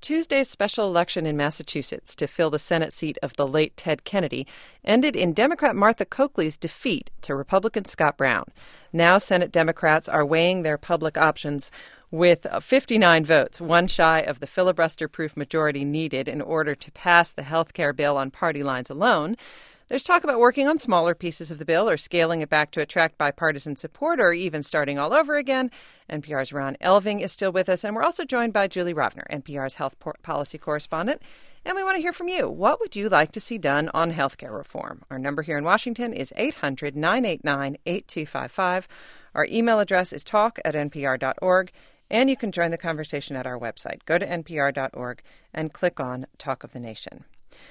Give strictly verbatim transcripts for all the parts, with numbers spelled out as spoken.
Tuesday's special election in Massachusetts to fill the Senate seat of the late Ted Kennedy ended in Democrat Martha Coakley's defeat to Republican Scott Brown. Now Senate Democrats are weighing their public options with fifty-nine votes, one shy of the filibuster-proof majority needed in order to pass the health care bill on party lines alone. There's talk about working on smaller pieces of the bill or scaling it back to attract bipartisan support or even starting all over again. N P R's Ron Elving is still with us, and we're also joined by Julie Rovner, N P R's health policy correspondent. And we want to hear from you. What would you like to see done on health care reform? Our number here in Washington is eight hundred, nine eight nine, eight two five five. Our email address is talk at n p r dot org. And you can join the conversation at our website. Go to n p r dot org and click on Talk of the Nation.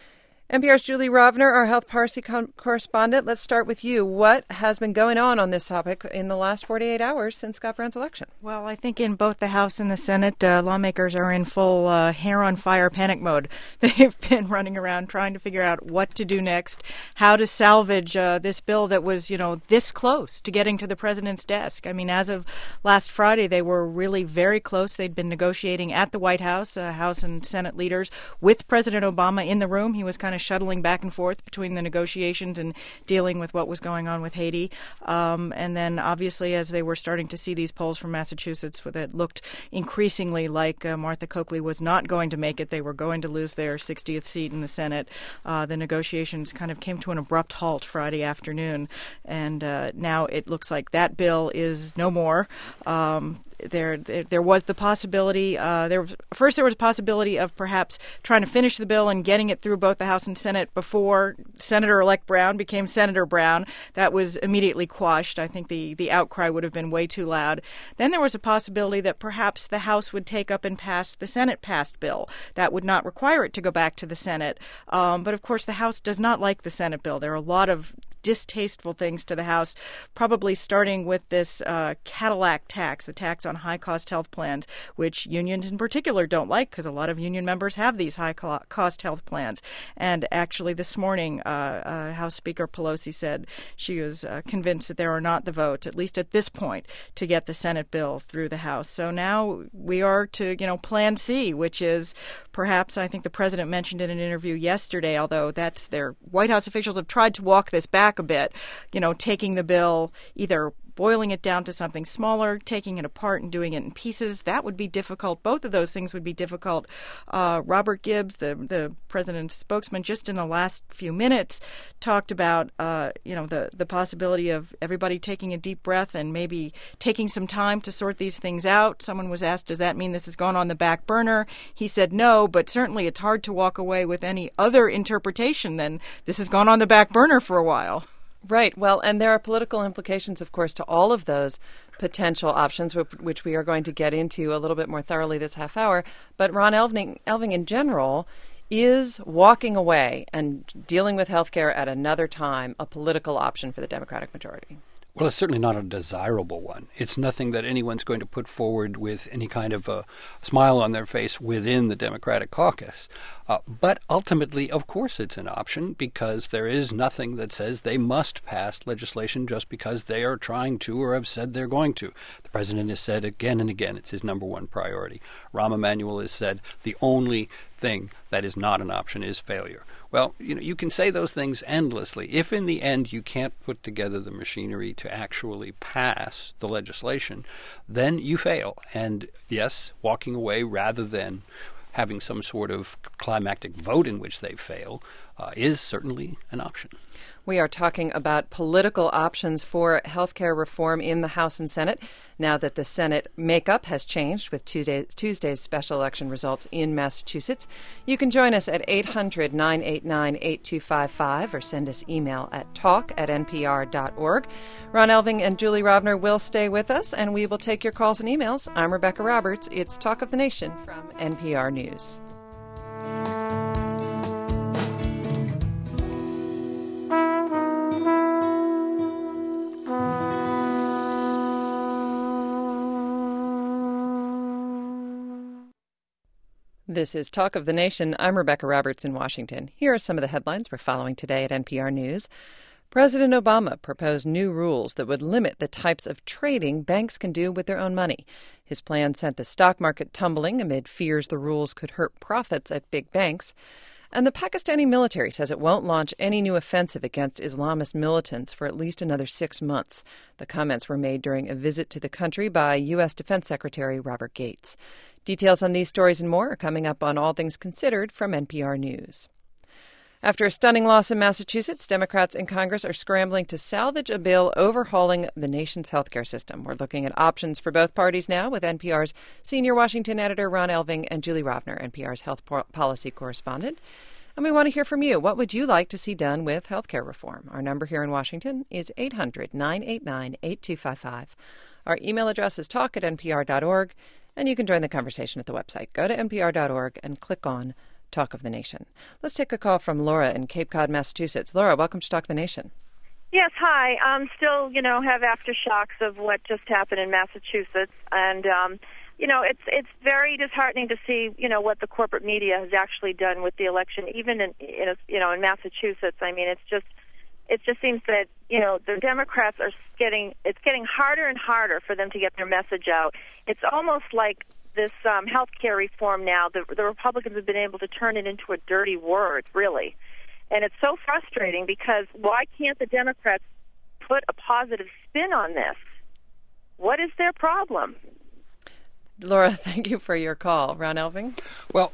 N P R's Julie Rovner, our health policy com- correspondent. Let's start with you. What has been going on on this topic in the last forty-eight hours since Scott Brown's election? Well, I think in both the House and the Senate, uh, lawmakers are in full uh, hair-on-fire panic mode. They've been running around trying to figure out what to do next, how to salvage uh, this bill that was, you know, this close to getting to the president's desk. I mean, as of last Friday, they were really very close. They'd been negotiating at the White House, uh, House and Senate leaders, with President Obama in the room. He was kind of shuttling back and forth between the negotiations and dealing with what was going on with Haiti. Um, and then, obviously, as they were starting to see these polls from Massachusetts that looked increasingly like uh, Martha Coakley was not going to make it, they were going to lose their sixtieth seat in the Senate, uh, the negotiations kind of came to an abrupt halt Friday afternoon. And uh, now it looks like that bill is no more. Um, There, there, there was the possibility. Uh, there was, first, there was a possibility of perhaps trying to finish the bill and getting it through both the House and Senate before Senator-elect Brown became Senator Brown. That was immediately quashed. I think the, the outcry would have been way too loud. Then there was a possibility that perhaps the House would take up and pass the Senate-passed bill. That would not require it to go back to the Senate. Um, but of course, the House does not like the Senate bill. There are a lot of distasteful things to the House, probably starting with this uh, Cadillac tax, the tax on high-cost health plans, which unions in particular don't like because a lot of union members have these high-cost health plans. And actually this morning, uh, uh, House Speaker Pelosi said she was uh, convinced that there are not the votes, at least at this point, to get the Senate bill through the House. So now we are to, you know, Plan C, which is perhaps, I think the president mentioned in an interview yesterday, although that's their White House officials have tried to walk this back a bit, you know, taking the bill, either boiling it down to something smaller, taking it apart and doing it in pieces. That would be difficult. Both of those things would be difficult. Uh, Robert Gibbs, the the president's spokesman, just in the last few minutes talked about, uh, you know, the, the possibility of everybody taking a deep breath and maybe taking some time to sort these things out. Someone was asked, does that mean this has gone on the back burner? He said no, but certainly it's hard to walk away with any other interpretation than this has gone on the back burner for a while. Right. Well, and there are political implications, of course, to all of those potential options, which we are going to get into a little bit more thoroughly this half hour. But Ron Elving, Elving in general, is walking away and dealing with health care at another time a political option for the Democratic majority? Well, it's certainly not a desirable one. It's nothing that anyone's going to put forward with any kind of a smile on their face within the Democratic caucus. Uh, but ultimately, of course, it's an option because there is nothing that says they must pass legislation just because they are trying to or have said they're going to. The president has said again and again it's his number one priority. Rahm Emanuel has said the only thing that is not an option is failure. Well, you know, you can say those things endlessly. If in the end you can't put together the machinery to actually pass the legislation, then you fail. And yes, walking away rather than having some sort of climactic vote in which they fail uh, is certainly an option. We are talking about political options for health care reform in the House and Senate now that the Senate makeup has changed with Tuesday, Tuesday's special election results in Massachusetts. You can join us at eight hundred, nine eight nine, eight two five five or send us email at talk at n p r dot org. Ron Elving and Julie Rovner will stay with us, and we will take your calls and emails. I'm Rebecca Roberts. It's Talk of the Nation from N P R News. This is Talk of the Nation. I'm Rebecca Roberts in Washington. Here are some of the headlines we're following today at N P R News. President Obama proposed new rules that would limit the types of trading banks can do with their own money. His plan sent the stock market tumbling amid fears the rules could hurt profits at big banks. And the Pakistani military says it won't launch any new offensive against Islamist militants for at least another six months. The comments were made during a visit to the country by U S. Defense Secretary Robert Gates. Details on these stories and more are coming up on All Things Considered from N P R News. After a stunning loss in Massachusetts, Democrats in Congress are scrambling to salvage a bill overhauling the nation's healthcare system. We're looking at options for both parties now with N P R's senior Washington editor Ron Elving and Julie Rovner, N P R's health po- policy correspondent. And we want to hear from you. What would you like to see done with healthcare reform? Our number here in Washington is eight hundred, nine eight nine, eight two five five. Our email address is talk at n p r dot org, and you can join the conversation at the website. Go to n p r dot org and click on Talk of the Nation. Let's take a call from Laura in Cape Cod, Massachusetts. Laura, welcome to Talk of the Nation. Yes, hi. I'm still, you know, have aftershocks of what just happened in Massachusetts, and um, you know, it's it's very disheartening to see, you know, what the corporate media has actually done with the election, even in, in a, you know, in Massachusetts. I mean, it's just it just seems that, you know, the Democrats are getting it's getting harder and harder for them to get their message out. It's almost like this um, health care reform now, the, the Republicans have been able to turn it into a dirty word, really. And it's so frustrating because why can't the Democrats put a positive spin on this? What is their problem? Laura, thank you for your call. Ron Elving? Well,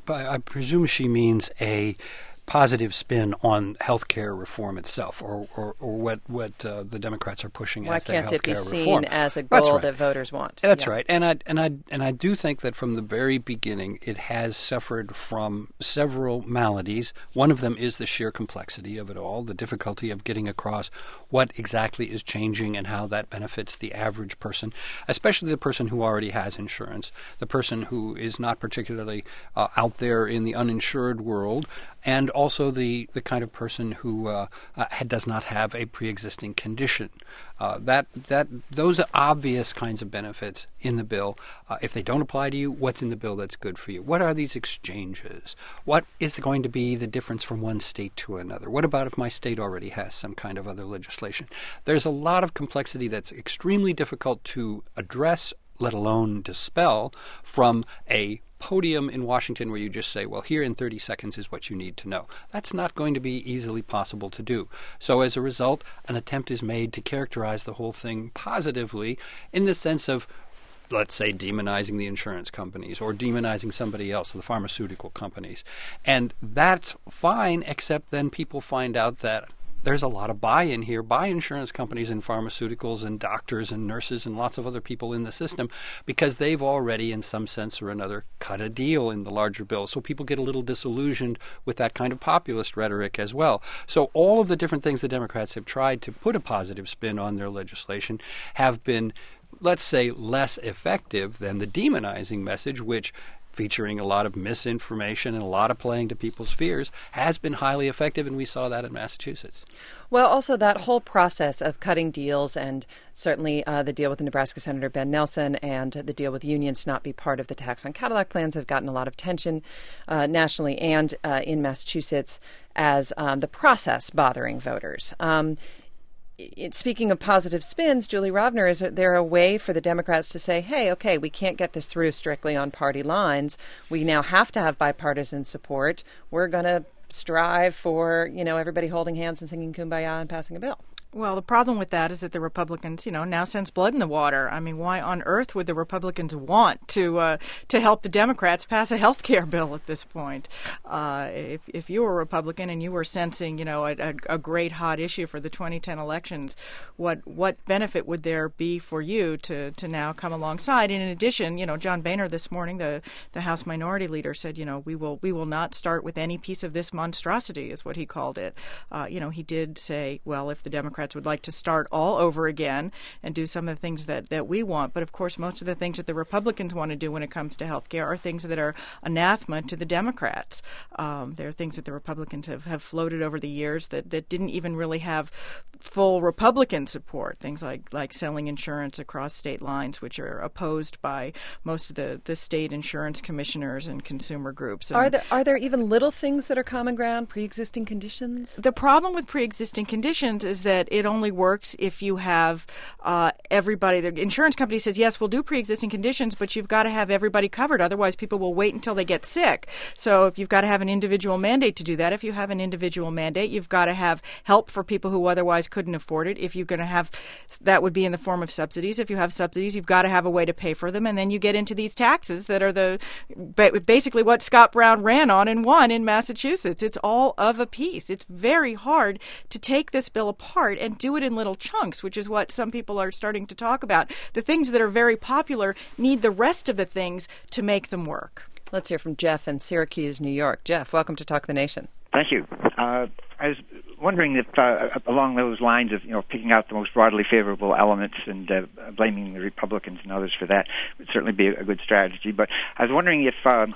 I presume she means a positive spin on health care reform itself, or, or, or what, what uh, the Democrats are pushing Why as their can't health it be care seen reform. as a goal right. that voters want? That's yeah. right. And I, and, I, and I do think that from the very beginning it has suffered from several maladies. One of them is the sheer complexity of it all, the difficulty of getting across what exactly is changing and how that benefits the average person, especially the person who already has insurance, the person who is not particularly uh, out there in the uninsured world, and also the, the kind of person who uh, uh, does not have a pre-existing condition. Uh, that that those are obvious kinds of benefits in the bill. Uh, if they don't apply to you, what's in the bill that's good for you? What are these exchanges? What is going to be the difference from one state to another? What about if my state already has some kind of other legislation? There's a lot of complexity that's extremely difficult to address, let alone dispel, from a podium in Washington where you just say, well, here in thirty seconds is what you need to know. That's not going to be easily possible to do. So as a result, an attempt is made to characterize the whole thing positively in the sense of, let's say, demonizing the insurance companies or demonizing somebody else, the pharmaceutical companies. And that's fine, except then people find out that there's a lot of buy-in here by insurance companies and pharmaceuticals and doctors and nurses and lots of other people in the system because they've already, in some sense or another, cut a deal in the larger bill. So people get a little disillusioned with that kind of populist rhetoric as well. So all of the different things the Democrats have tried to put a positive spin on their legislation have been, let's say, less effective than the demonizing message, which, featuring a lot of misinformation and a lot of playing to people's fears, has been highly effective, and we saw that in Massachusetts. Well, also that whole process of cutting deals, and certainly uh, the deal with the Nebraska Senator Ben Nelson and the deal with unions to not be part of the tax on Cadillac plans have gotten a lot of tension uh, nationally and uh, in Massachusetts as um, the process bothering voters. Um, It, speaking of positive spins, Julie Rovner, is there a way for the Democrats to say, hey, okay, we can't get this through strictly on party lines. We now have to have bipartisan support. We're going to strive for, you know, everybody holding hands and singing Kumbaya and passing a bill. Well, the problem with that is that the Republicans, you know, now sense blood in the water. I mean, why on earth would the Republicans want to uh, to help the Democrats pass a health care bill at this point? Uh, if if you were a Republican and you were sensing, you know, a, a, a great hot issue for the twenty ten elections, what what benefit would there be for you to, to now come alongside? And in addition, you know, John Boehner this morning, the, the House Minority Leader, said, you know, we will we will not start with any piece of this monstrosity, is what he called it. Uh, you know, he did say, well, if the Democrats Democrats would like to start all over again and do some of the things that, that we want. But, of course, most of the things that the Republicans want to do when it comes to health care are things that are anathema to the Democrats. Um, there are things that the Republicans have, have floated over the years that, that didn't even really have full Republican support, things like, like selling insurance across state lines, which are opposed by most of the, the state insurance commissioners and consumer groups. And are there are there even little things that are common ground, pre-existing conditions? The problem with pre-existing conditions is that it only works if you have uh, everybody. The insurance company says, yes, we'll do pre-existing conditions, but you've got to have everybody covered. Otherwise, people will wait until they get sick. So if you've got to have an individual mandate to do that, if you have an individual mandate, you've got to have help for people who otherwise couldn't afford it. If you're going to have, that would be in the form of subsidies. If you have subsidies, you've got to have a way to pay for them. And then you get into these taxes that are the basically what Scott Brown ran on and won in Massachusetts. It's all of a piece. It's very hard to take this bill apart and do it in little chunks, which is what some people are starting to talk about. The things that are very popular need the rest of the things to make them work. Let's hear from Jeff in Syracuse, New York. Jeff, welcome to Talk the Nation. Thank you. Uh, I was wondering if, uh, along those lines of, you know, picking out the most broadly favorable elements and uh, blaming the Republicans and others for that would certainly be a good strategy. But I was wondering if uh,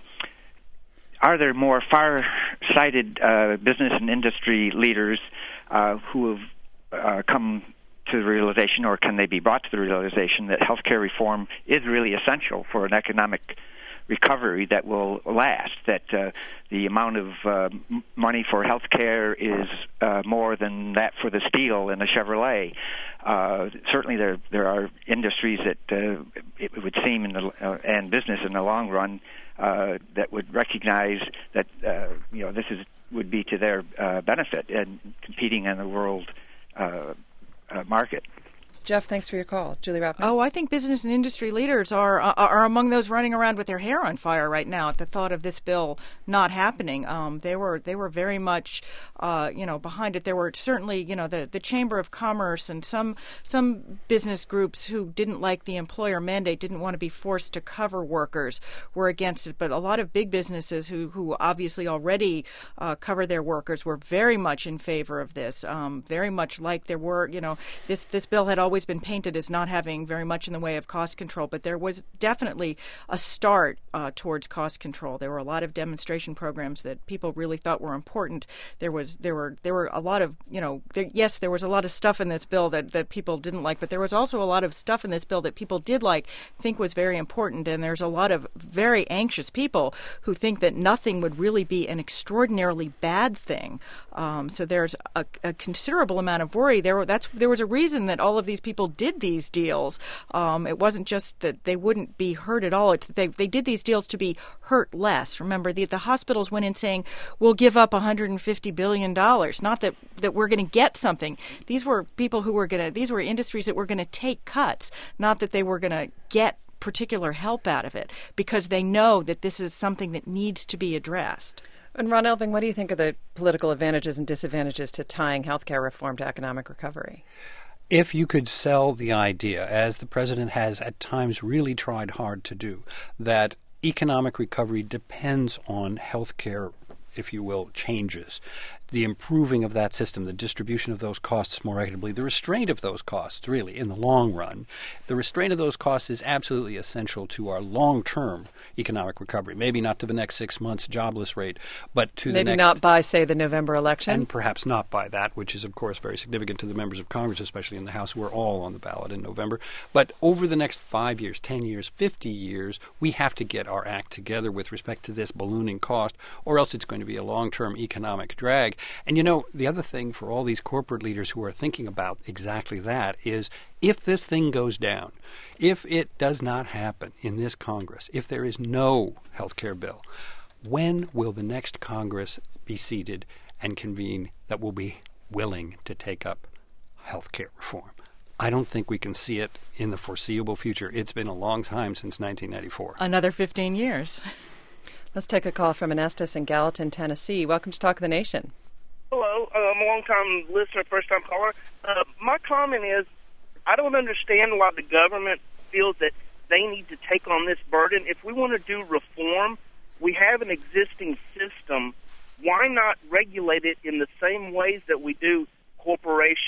are there more far-sighted uh, business and industry leaders uh, who have uh, come to the realization, or can they be brought to the realization, that healthcare reform is really essential for an economic recovery that will last, that uh, the amount of uh, m- money for health care is uh, more than that for the steel in a Chevrolet. Uh, certainly there there are industries that uh, it would seem in the, uh, and business in the long run uh, that would recognize that uh, you know this is would be to their uh, benefit in competing in the world uh, uh, market. Jeff, thanks for your call. Julie Rappner. Oh, I think business and industry leaders are uh, are among those running around with their hair on fire right now at the thought of this bill not happening. Um, they were they were very much, uh, you know, behind it. There were certainly, you know, the, the Chamber of Commerce and some some business groups who didn't like the employer mandate, didn't want to be forced to cover workers, were against it. But a lot of big businesses who who obviously already uh, cover their workers were very much in favor of this. Um, very much like there were, you know, this this bill had always always been painted as not having very much in the way of cost control, but there was definitely a start uh, towards cost control. There were a lot of demonstration programs that people really thought were important. There was there were there were a lot of, you know, there, yes, there was a lot of stuff in this bill that, that people didn't like, but there was also a lot of stuff in this bill that people did like, think was very important, and there's a lot of very anxious people who think that nothing would really be an extraordinarily bad thing. Um, so there's a, a considerable amount of worry. There, that's there was a reason that all of these people did these deals. Um, it wasn't just that they wouldn't be hurt at all. It's that they, they did these deals to be hurt less. Remember, the, the hospitals went in saying, we'll give up one hundred fifty billion dollars. Not that, that we're going to get something. These were people who were going to, these were industries that were going to take cuts, not that they were going to get particular help out of it, because they know that this is something that needs to be addressed. And Ron Elving, what do you think of the political advantages and disadvantages to tying healthcare reform to economic recovery? If you could sell the idea, as the president has at times really tried hard to do, that economic recovery depends on healthcare, if you will, changes, the improving of that system, the distribution of those costs more equitably, the restraint of those costs, really, in the long run, the restraint of those costs is absolutely essential to our long-term economic recovery. Maybe not to the next six months jobless rate, but to Maybe the next... Maybe not by, say, the November election? And perhaps not by that, which is, of course, very significant to the members of Congress, especially in the House, who are all on the ballot in November. But over the next five years, ten years, fifty years, we have to get our act together with respect to this ballooning cost, or else it's going to be a long-term economic drag. And, you know, the other thing for all these corporate leaders who are thinking about exactly that is, if this thing goes down, if it does not happen in this Congress, if there is no health care bill, when will the next Congress be seated and convene that will be willing to take up health care reform? I don't think we can see it in the foreseeable future. It's been a long time since nineteen ninety-four. Another fifteen years. Let's take a call from Anestis in Gallatin, Tennessee. Welcome to Talk of the Nation. Hello, I'm a long-time listener, first-time caller. Uh, my comment is, I don't understand why the government feels that they need to take on this burden. If we want to do reform, we have an existing system. Why not regulate it in the same ways that we do corporations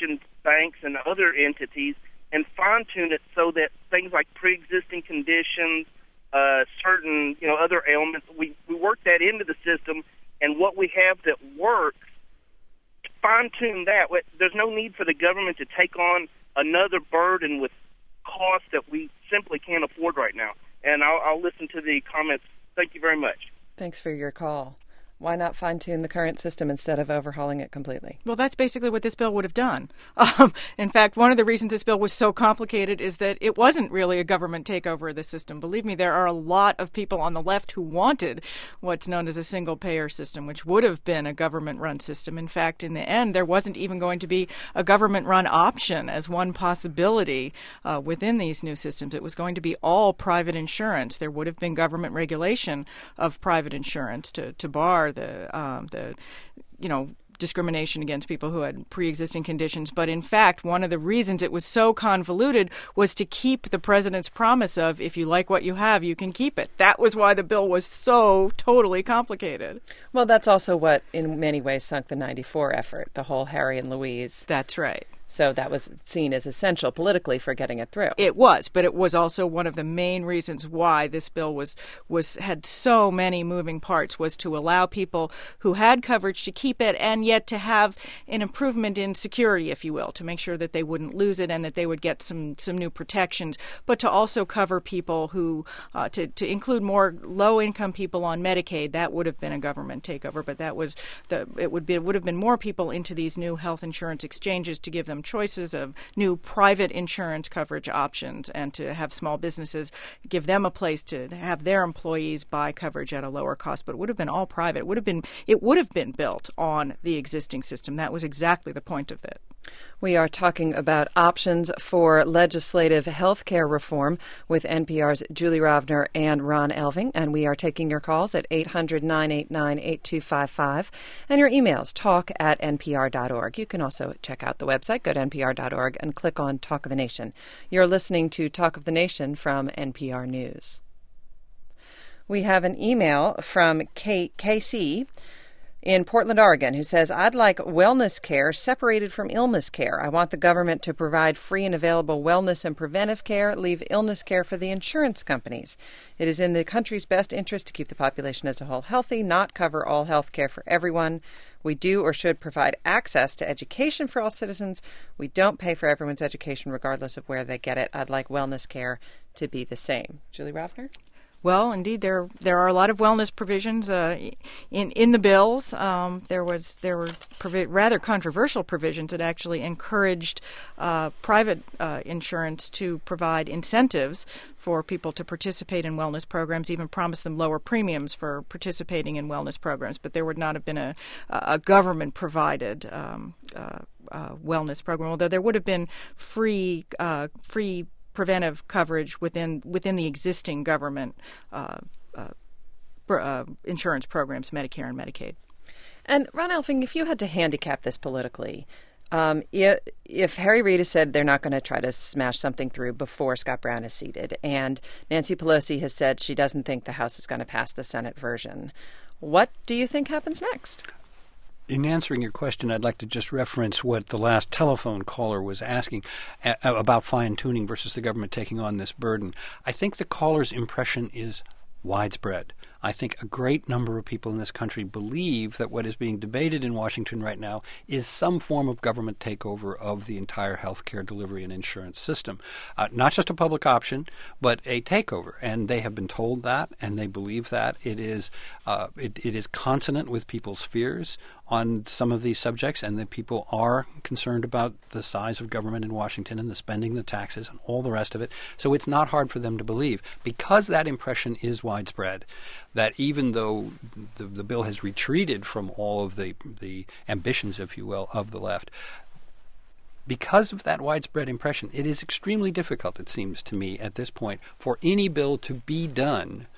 corporations, banks, and other entities, and fine-tune it so that things like pre-existing conditions, uh, certain you know other ailments, we, we work that into the system, and what we have that works, fine-tune that. There's no need for the government to take on another burden with costs that we simply can't afford right now. And I'll, I'll listen to the comments. Thank you very much. Thanks for your call. Why not fine-tune the current system instead of overhauling it completely? Well, that's basically what this bill would have done. Um, in fact, one of the reasons this bill was so complicated is that it wasn't really a government takeover of the system. Believe me, there are a lot of people on the left who wanted what's known as a single-payer system, which would have been a government-run system. In fact, in the end, there wasn't even going to be a government-run option as one possibility uh, within these new systems. It was going to be all private insurance. There would have been government regulation of private insurance to, to bar the um, the you know discrimination against people who had pre-existing conditions. But in fact, one of the reasons it was so convoluted was to keep the president's promise of, if you like what you have, you can keep it. That was why the bill was so totally complicated. Well, that's also what in many ways sunk the ninety-four effort, the whole Harry and Louise. That's right. So that was seen as essential politically for getting it through. It was, but it was also one of the main reasons why this bill was was had so many moving parts, was to allow people who had coverage to keep it and yet to have an improvement in security, if you will, to make sure that they wouldn't lose it and that they would get some, some new protections, but to also cover people who, uh, to, to include more low-income people on Medicaid. That would have been a government takeover, but that was the it would be it would have been more people into these new health insurance exchanges to give them choices of new private insurance coverage options, and to have small businesses give them a place to have their employees buy coverage at a lower cost. But it would have been all private. It would have been it would have been built on the existing system. That was exactly the point of it. We are talking about options for legislative health care reform with N P R's Julie Rovner and Ron Elving, and we are taking your calls at eight hundred, nine eight nine, eight two five five and your emails, talk at n p r dot org. You can also check out the website, go to n p r dot org and click on Talk of the Nation. You're listening to Talk of the Nation from N P R News. We have an email from K- Casey in Portland, Oregon, who says, I'd like wellness care separated from illness care. I want the government to provide free and available wellness and preventive care, leave illness care for the insurance companies. It is in the country's best interest to keep the population as a whole healthy, not cover all health care for everyone. We do or should provide access to education for all citizens. We don't pay for everyone's education regardless of where they get it. I'd like wellness care to be the same. Julie Rovner? Well, indeed, there there are a lot of wellness provisions uh, in in the bills. Um, there was there were provi- rather controversial provisions that actually encouraged uh, private uh, insurance to provide incentives for people to participate in wellness programs, even promised them lower premiums for participating in wellness programs. But there would not have been a a government provided um, uh, uh, wellness program, although there would have been free uh, free. preventive coverage within within the existing government uh, uh, uh, insurance programs, Medicare and Medicaid. And Ron Elving, if you had to handicap this politically, um, if, if Harry Reid has said they're not going to try to smash something through before Scott Brown is seated, and Nancy Pelosi has said she doesn't think the House is going to pass the Senate version, what do you think happens next? In answering your question, I'd like to just reference what the last telephone caller was asking a- about fine-tuning versus the government taking on this burden. I think the caller's impression is widespread. I think a great number of people in this country believe that what is being debated in Washington right now is some form of government takeover of the entire healthcare delivery and insurance system. Uh, not just a public option, but a takeover. And they have been told that, and they believe that. It is uh, it, it is consonant with people's fears on some of these subjects, and that people are concerned about the size of government in Washington and the spending, the taxes, and all the rest of it. So it's not hard for them to believe, because that impression is widespread, that even though the, the bill has retreated from all of the, the ambitions, if you will, of the left, because of that widespread impression, it is extremely difficult, it seems to me, at this point, for any bill to be done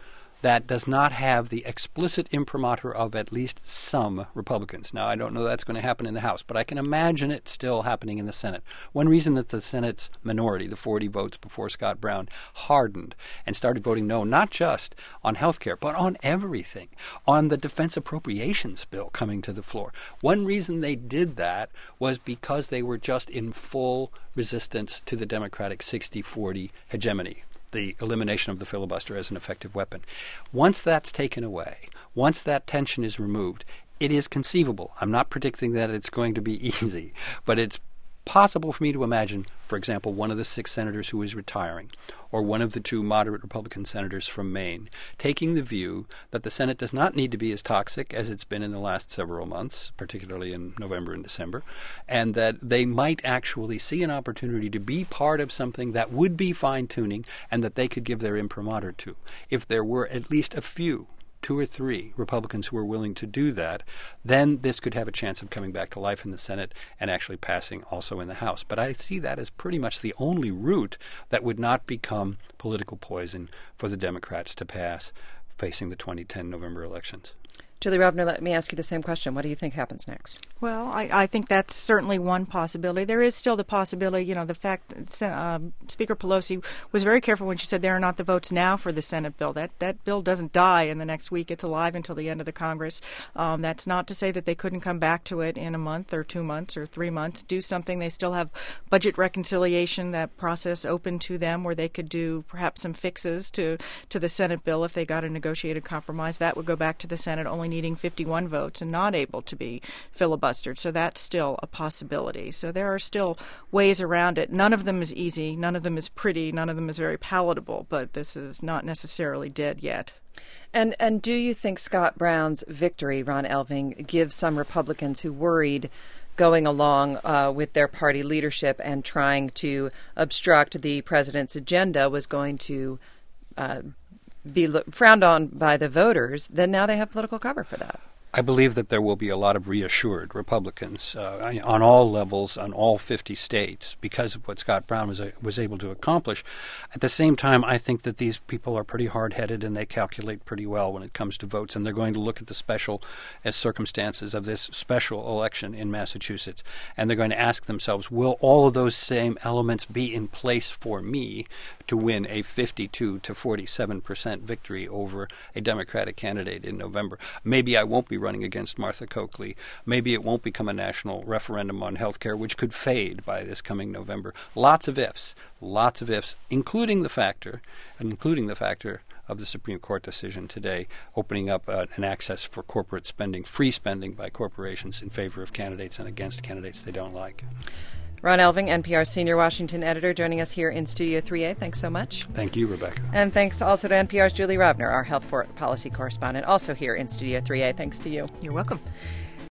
that does not have the explicit imprimatur of at least some Republicans. Now, I don't know that's going to happen in the House, but I can imagine it still happening in the Senate. One reason that the Senate's minority, the forty votes before Scott Brown, hardened and started voting no, not just on health care, but on everything, on the defense appropriations bill coming to the floor. One reason they did that was because they were just in full resistance to the Democratic sixty forty hegemony, the elimination of the filibuster as an effective weapon. Once that's taken away, once that tension is removed, it is conceivable. I'm not predicting that it's going to be easy, but it's possible for me to imagine, for example, one of the six senators who is retiring, or one of the two moderate Republican senators from Maine, taking the view that the Senate does not need to be as toxic as it's been in the last several months, particularly in November and December, and that they might actually see an opportunity to be part of something that would be fine-tuning and that they could give their imprimatur to. If there were at least a few, two or three Republicans who are willing to do that, then this could have a chance of coming back to life in the Senate and actually passing also in the House. But I see that as pretty much the only route that would not become political poison for the Democrats to pass facing the twenty ten November elections. Julie Rovner, let me ask you the same question. What do you think happens next? Well, I, I think that's certainly one possibility. There is still the possibility, you know, the fact uh, Speaker Pelosi was very careful when she said there are not the votes now for the Senate bill. That that bill doesn't die in the next week. It's alive until the end of the Congress. Um, that's not to say that they couldn't come back to it in a month or two months or three months, do something. They still have budget reconciliation, that process open to them where they could do perhaps some fixes to, to the Senate bill if they got a negotiated compromise. That would go back to the Senate only needing fifty-one votes and not able to be filibustered. So that's still a possibility. So there are still ways around it. None of them is easy. None of them is pretty. None of them is very palatable. But this is not necessarily dead yet. And and do you think Scott Brown's victory, Ron Elving, gives some Republicans who worried going along uh, with their party leadership and trying to obstruct the president's agenda was going to uh, be lo- frowned on by the voters, then now they have political cover for that? I believe that there will be a lot of reassured Republicans uh, on all levels, on all fifty states, because of what Scott Brown was, uh, was able to accomplish. At the same time, I think that these people are pretty hard-headed and they calculate pretty well when it comes to votes, and they're going to look at the special uh, circumstances of this special election in Massachusetts, and they're going to ask themselves, will all of those same elements be in place for me to win a fifty-two to forty-seven percent victory over a Democratic candidate in November? Maybe I won't be running against Martha Coakley. Maybe it won't become a national referendum on health care, which could fade by this coming November. Lots of ifs, lots of ifs, including the factor, including the factor of the Supreme Court decision today opening up uh, an access for corporate spending, free spending by corporations in favor of candidates and against candidates they don't like. Ron Elving, N P R senior Washington editor, joining us here in Studio three A. Thanks so much. Thank you, Rebecca. And thanks also to N P R's Julie Rovner, our health policy correspondent, also here in Studio three A. Thanks to you. You're welcome.